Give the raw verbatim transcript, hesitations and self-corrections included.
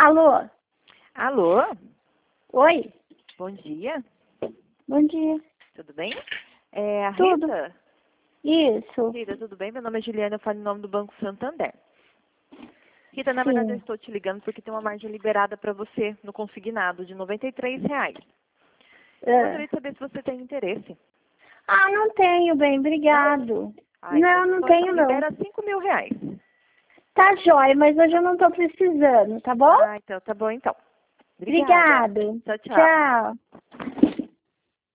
Alô? Alô? Oi? Bom dia. Bom dia. Tudo bem? É a Tudo. Rita? Isso. Rita, tudo bem? Meu nome é Juliana, eu falo em nome do Banco Santander. Rita, na Sim. verdade eu estou te ligando porque tem uma margem liberada para você no consignado de noventa e três reais. Eu É. gostaria de saber se você tem interesse. Ah, não tenho, bem, obrigado. Ah, então, Não, não então tenho, não. libera cinco mil reais. Tá jóia, mas hoje eu não tô precisando, tá bom? Ah, então tá bom então. Obrigada. Obrigado. Tchau, tchau. Tchau.